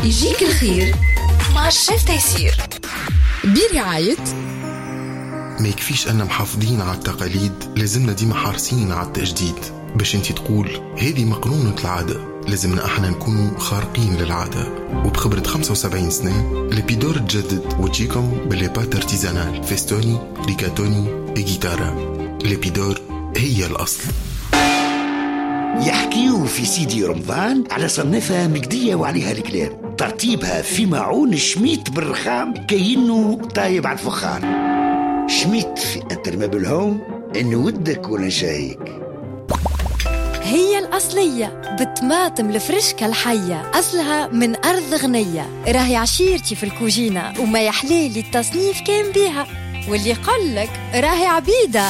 يجيك الخير مع الشيف تيسير برعاية. ما يكفيش أننا محافظين على التقاليد، لازمنا ديما حارسين على التجديد. باش انتي تقول هذه مقرونة العادة، لازمنا احنا نكون خارقين للعادة. وبخبرة 75 سنة لبيدور تجدد وتجيكم بالليبات ارتيزانال فيستوني ريكاتوني وجيتارا. لبيدور هي الأصل. يحكيوا في سيدي رمضان على صنفها مجدية وعليها الكلام، ترتيبها في معون شميت بالرخام كأنه طايب على الفخار. شميت في أترمى بالهوم إن ودك ولا شايك. هي الأصلية بالطماطم الفرشكة الحية، أصلها من أرض غنية، راهي عشيرتي في الكوجينة وما يحليلي التصنيف كان بيها، واللي يقولك راهي عبيدة.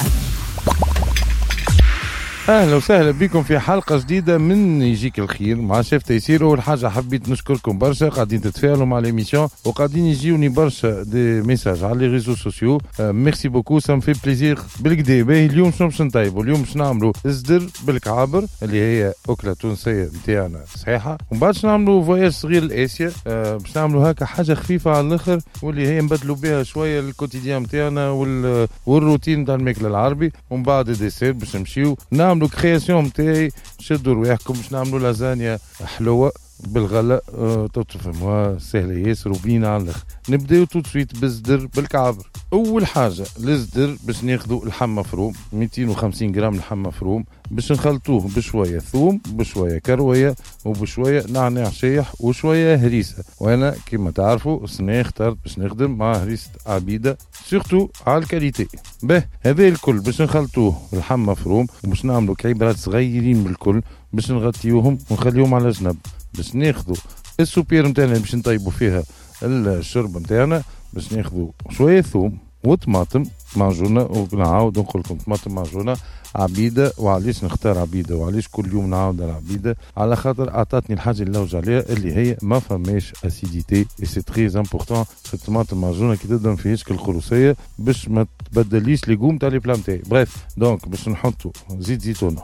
أهلا وسهلا بكم في حلقة جديدة من يجيك الخير مع شيف تيسير. أول حاجة حبيت نشكركم برشا، قاعدين تتفاعلوا مع ليميسيون وقاعدين يجيوني برشا دي ميساج على لي ريزو سوسيو. ميرسي بوكو، سام في بليزير. بالكدا باهي اليوم شنو باش نطيبوا؟ اليوم باش نعملوا الزدر بالكعابر اللي هي أكلة تونسية نتاعنا صحيحة، ومن بعد باش نعملوا فواياج صغير لآسيا. باش نعملوا هكا حاجة خفيفة على الآخر، واللي هي نبدلوا بها شوية الكوتيديان نتاعنا والروتين نتاع الماكل العربي. ومن بعد الديسير باش نمشيو نعملوا كرياسيون متاعي. شدوا رواحكم باش نعملوا لازانيا حلوة بالغلاء. تفهموها سهلة ياسر وبنينة على الاخر. نبداو توت سويت بالزدر بالكعابر. اول حاجة للزدر باش ناخذوا اللحم مفروم 250 جرام لحم مفروم، باش نخلطوه بشوية ثوم بشوية كروية وبشوية نعناع شايح وشوية هريسة. وانا كما تعرفوا سنة اخترت باش نخدم مع هريسة عبيدة سورتو على الكاليتي. به هذا الكل باش نخلطوه باللحم مفروم وباش نعملوا كعيبرات صغيرين بالكل باش نغطيوهم ونخليهم على جنب. باش ناخذوا السوبير متاعنا باش نطيبوا فيها الشرب متاعنا، باش ناخذوا شويه ثوم وطماطم معجونه. ونعاود نقول لكم طماطم معجونه عبيده. وعليش نختار عبيده وعليش كل يوم نعاود على عبيده؟ على خاطر اعطتني الحاجه اللي نلوج عليها اللي هي ما فماش اسيديتي، اي سي تري امبورطون في الطماطم معجونه كي تبدا في هيك الخروسيه باش ما تبدليش ليغوم تاع لي بلا نتاعي. بريف دونك باش نحطوا زيت زيتونه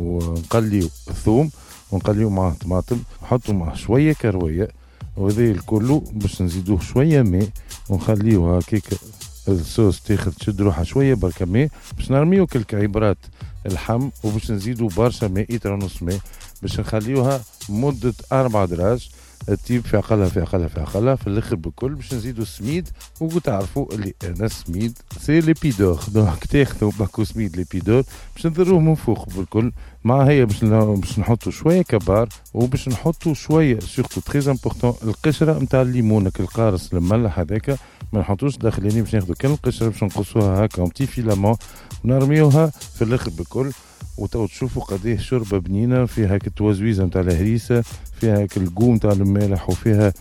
ونقليو الثوم ونقليو معه طماطم، نحطوا معه شويه كرويه، وهذا الكل باش نزيدوه شويه ماء ونخليوها هكاك الصوص تاخذ تشد روحها شويه بركه ماء. باش نرميو كالكعيبرات اللحم وباش نزيدو برشا ماء، لتر ونص ماء، باش نخليوها مده 4 دراج التيب في عقلها في عقلها في عقلها. في الاخر بالكل باش نزيدو السميد. وتعرفوا اللي انا السميد سي ليبيدور، دونك تاخذوا باكو سميد ليبيدور باش نضروه من فوق بالكل. مع هي باش نحطوا شويه كبار وباش نحطوا شويه سورتو تري امبورطون القشره نتاع الليمونك القارص المملح هذاك ما نحطوش داخليني، باش ناخذوا كان القشره باش نقصوها هكا اون تي فيلامون ونرميوها في الاخر بالكل. وتو تشوفوا قديه شوربه بنينه فيها هاك التوزويزه نتاع الهريسه، فيها هاك القوم نتاع المالح، وفيها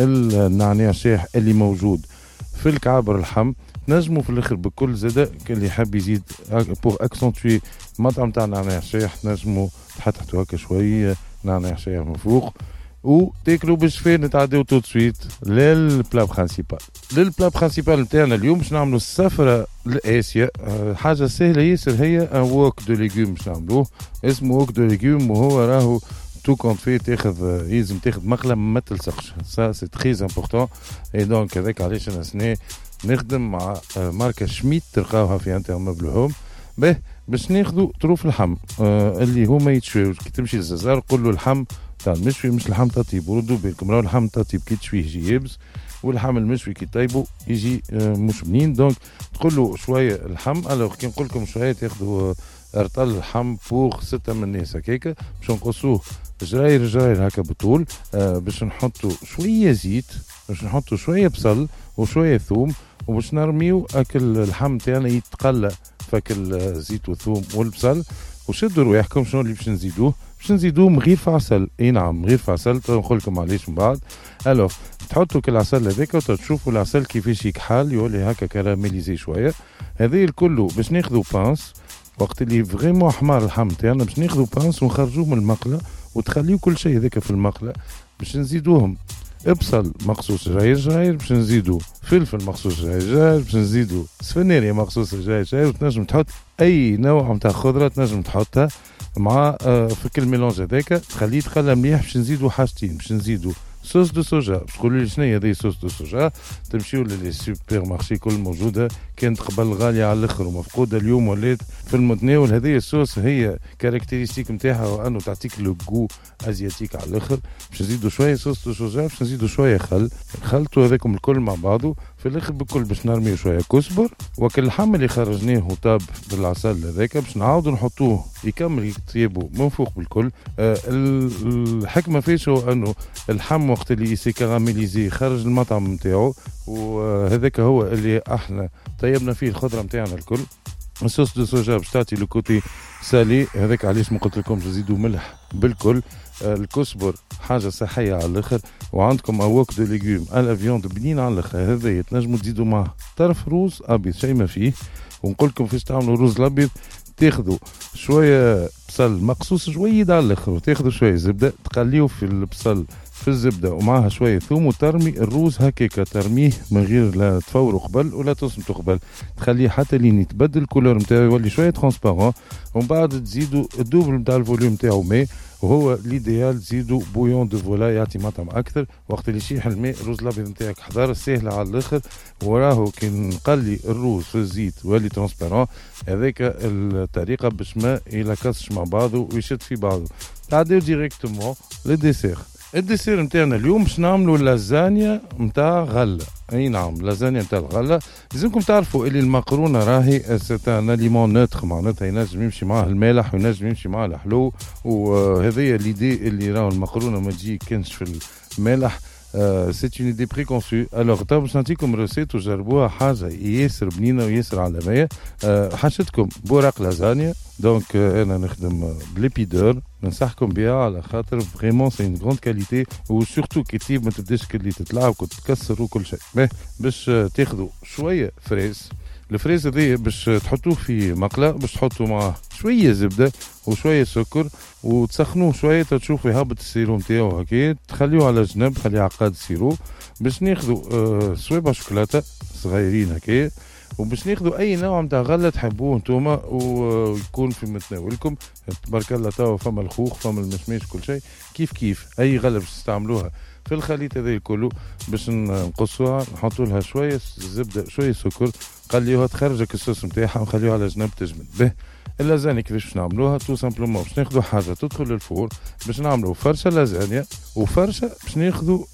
النعناع شايح اللي موجود في الكعابر اللحم. نجموا في الاخر بكل زاده اللي يحب يزيد بور اكسنتوي مطعم تاع نعناع شايح نجموا تحطوا هكا شويه نعناع شايح من فوق وتاكلوا بالشفاء. نتعداو تو سويت للبلا برينسيبال. للبلا برينسيبال نتاعنا اليوم باش نعملوا السفره لآسيا. حاجه سهله ياسر، هي ان ووك دو ليغوم باش نعملوه، اسمه ووك دو ليغوم. وهو راهو تو كونت في تاخذ يلزم تاخذ مقله ما تلصقش، سا سي تري امبورطون. اي دونك هذاك علاش انا سنه نخدم مع ماركه شميت تلقاوها في انترنت هوم. به باش ناخذوا طروف اللحم اللي هما يتشوي. كي تمشي للزازار قول له اللحم تاع المشوي مش اللحم تاع طيب، وردوا بالكم راهو اللحم تاع طيب كي تشويه يجي يابس، واللحم المشوي كي طيبه يجي مش بنين. دونك تقول له شويه اللحم. الوغ كي نقول لكم شويه تاخذوا ارطل اللحم بوغ 6 من الناس هكاك، باش نقصوه جراير جراير هكا بطول. باش نحطوا شويه زيت، باش نحطوا شويه بصل وشويه ثوم، وباش نرميو اكل اللحم تاعنا يتقلى فك الزيت والثوم والبصل. وشدوا رواحكم شنو اللي باش نزيدوه؟ باش نزيدوه مغير في عسل. اي نعم مغير في عسل، نقول لكم علاش من بعد. الوغ تحطوا كل العسل هذاك وتشوفوا العسل كيفاش يكحل يولي هكا كراميليزي شويه. هذا الكل باش ناخذوا بانس وقت اللي فريمون حمار اللحم تاعنا، باش ناخذوا بانس ونخرجوه من المقله وتخليو كل شيء هذاك في المقله. باش نزيدوهم بصل مقصوص جاير جاير، باش نزيدو فلفل مقصوص جاير جاير، باش نزيدو سفناري مقصوص جاير جاير. وتنجم تحط اي نوع نتاع خضره تنجم تحطها مع في كل ميلونج هذاك، تخليه يتقلى مليح. باش نزيدو حاجتين، باش نزيدو صوص دو سوجا. تقولوا لي شنو هي هذه صوص دو سوجا؟ تمشيوا للي سوبر مارشي كل موجوده، كانت قبل غاليه على الاخر ومفقوده، اليوم ولات في المتناول. هذه الصوص هي كاركتيرستيك نتاعها وانه تعطيك لو جو ازياتيك على الاخر. باش نزيدوا شويه صوص دو سوجا، باش نزيدوا شويه خل، خلطوا هذاكم الكل مع بعضه. في الاخر بالكل باش نرميو شويه كزبر، وكل اللحم اللي خرجناه وطاب بالعسل هذاك باش نعاودوا نحطوه يكمل يطيبوا من فوق بالكل. الحكمه فيش هو انه اللحم وقت اللي يسي كراميليزي خرج المطعم نتاعو، وهذاك هو اللي احنا طيبنا فيه الخضره نتاعنا الكل. الصوص دو سوجا باش تعطي لو كوتي سالي، هذاك علاش ما قلت لكم تزيدوا ملح بالكل. الكزبر حاجه صحيه على الاخر، وعندكم اوك دو ليغوم على فيوند بنين على الاخر. هذا تنجموا تزيدوا معه طرف روز ابيض شيء ما فيه. ونقول لكم فاش تعملوا الرز الابيض، تاخذوا شويه بصل مقصوص جويد على الاخر، وتاخذوا شويه زبده تقليوا في البصل في الزبده ومعها شويه ثوم، وترمي الروز هكاكا، ترميه من غير لا تفوروا قبل ولا تصمتوا قبل، تخليه حتى لين يتبدل الكولور نتاعو يولي شويه ترانسبارون. ومن بعد تزيدوا الدوبل نتاع الفوليوم نتاعو ماء، وهو ليديال تزيدوا بويون دو فولا يعطي مطعم اكثر. وقت اللي يشيح الماء الرز الابيض نتاعك حضر سهله على الاخر، وراهو كي نقلي الروز في الزيت ولي ترانسبارون. هذاك الطريقه باش ما يلكسش مع بعضه ويشد في بعضه. تعديو ديريكتومون للديسير. الديسير نتاعنا اليوم باش نعملوا لازانيا نتاع غله. اي نعم، لازانيا نتاع الغله. لازمكم تعرفوا اللي المقرونه راهي سيتان اليمون نوتر، معناتها ينجم يمشي معاه المالح وينجم يمشي معاه الحلو. وهذه ليدي اللي راهو المقرونه ما تجي كانش في المالح. سيت اون ايدي بريكونسو. الوغ تو باش نعطيكم روسيت وجربوها، حاجه ياسر بنينه وياسر عالميه. حشتكم بوراق لازانيا، دونك انا نخدم بليبيدور، ننصحكم بها على خاطر فريمون سي اون غروند كاليتي، وسورتو كي تجيب ما تبداش كلي تتلعب وتتكسر وكل شيء. باش تاخذوا شويه فريز. الفريز هذي باش تحطوه في مقله، باش تحطوا معاه شويه زبده وشويه سكر وتسخنوه شويه تشوفوا يهبط السيرو نتاعو هكا، تخليوه على جنب، خليه عقاد السيرو. باش ناخذوا صويبه شوكولاته صغيرين هكا، وباش ناخذوا اي نوع نتاع غله تحبوه نتوما ويكون في متناولكم. تبارك الله توا فما الخوخ فما المشماش كل شيء كيف كيف. اي غله باش تستعملوها في الخليط هذا كله باش نقصوها، نحطوا لها شويه زبده شويه سكر، قليوها تخرجك الصوص نتاعها ونخليوها على جنب تجمد. به اللازانيا كيفاش باش نعملوها؟ تو سامبلومون باش ناخذوا حاجه تدخل للفور، باش نعملوا فرشه لازانيا، وفرشه باش ناخذوا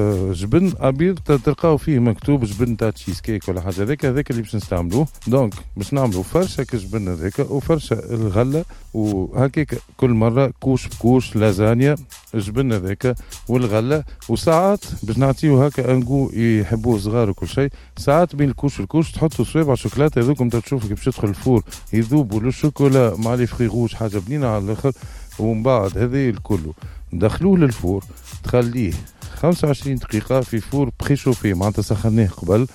جبن ابيض تلقاو فيه مكتوب جبن تاع تشيز كيك ولا حاجه هذاك اللي باش نستعملوه. دونك باش نعملوا فرشه كجبن هذاك وفرشه الغله، وهكاك كل مره كوش بكوش لازانيا جبن هذاك والغله. وساعات باش نعطيو هكا انغو يحبوه صغار وكل شيء، ساعات بين الكوش والكوش تحطوا صويبع شوكولاته هذوكم تشوفوا كيف تدخل الفور يذوبوا للشوكولا مع لي فري روج، حاجه بنينه على الاخر. ومن بعد هذا الكل ندخلوه للفور، تخليه 25 دقيقه في فور بريشوفي، معناتها سخناه قبل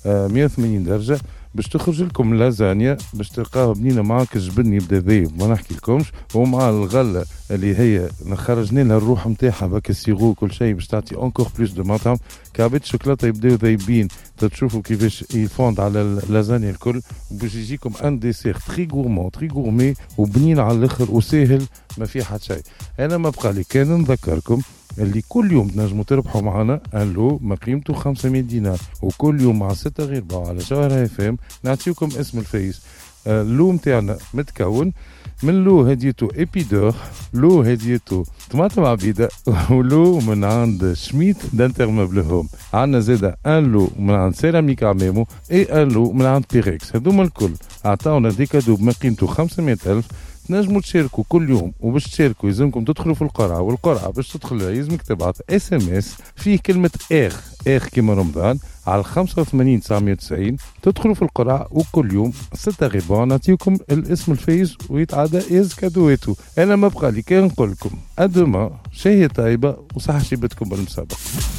180 درجه، باش تخرج لكم لازانيا باش تلقاها بنينه معاك. الجبن يبدا ذايب ما نحكي لكمش، ومع الغله اللي هي خرجنا لها الروح نتاعها باك السيرو كل شيء باش تعطي انكور بلوس دو مطعم. كعبات الشوكولاته يبداو ذايبين، تشوفوا كيفاش يفوند على اللازانيا الكل، وباش يجيكم ان ديسير تري غورمون تري غورمي وبنين على الاخر وسهل ما فيه حتى شيء. انا ما بقى لي كان نذكركم اللي كل يوم تنجموا تربحوا معنا ان لو ما قيمته 500 دينار، وكل يوم مع 6 غير باع على جوهر اف ام نعطيكم اسم الفايز. اللو متاعنا متكون من لو هديته ايبيدور، لو هديته طماطم عبيده، ولو من عند شميت دانتر مبل هوم. عندنا زاده ان لو من عند سيراميك عمامو اي ان لو من عند بيريكس. هذوما الكل عطاونا دي كادو بما قيمته 500,000. تنجموا تشاركوا كل يوم، وباش تشاركوا يلزمكم تدخلوا في القرعه، والقرعه باش تدخل يلزمك تبعت اس ام اس فيه كلمه اخ كيما رمضان على 85 990. تدخلوا في القرعه وكل يوم 6 غيبان نعطيكم الاسم الفايز ويتعدى از كادويتو. انا ما بقى لي كان نقول لكم ادوما شهيه طيبه وصحه شيبتكم بالمسابقه.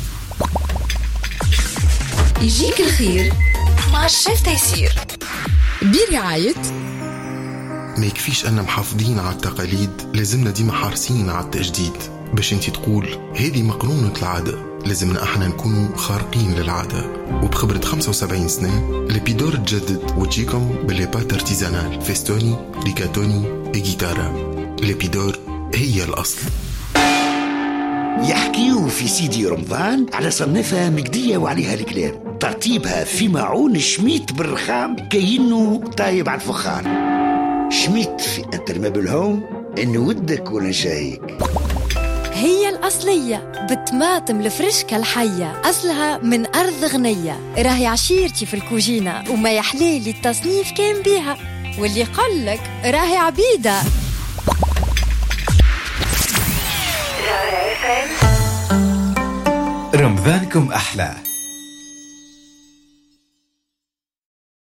يجيك الخير مع الشيف تيسير برعايه. ما يكفيش أن محافظين على التقاليد، لازمنا ديما حارسين على التجديد. باش انتي تقول هذه مقرونة العادة، لازمنا احنا نكونوا خارقين للعادة. وبخبرة 75 سنة ليبيدور تجدد وتجيكم بالليبات ارتيزانال فيستوني ريكاتوني وجيتارا. ليبيدور هي الأصل. يحكيو في سيدي رمضان على صنفها مقدية وعليها الكلام، ترتيبها في معون شميت بالرخام كأنه طايب على الفخار. شميت في انترمابل هوم إنه ودك ولا نشاهيك. هي الأصلية بالطماطم الفرشكة الحية، أصلها من أرض غنية، راهي عشيرتي في الكوجينة وما يحليلي التصنيف كان بيها، واللي يقولك راهي عبيدة. رمضانكم أحلى.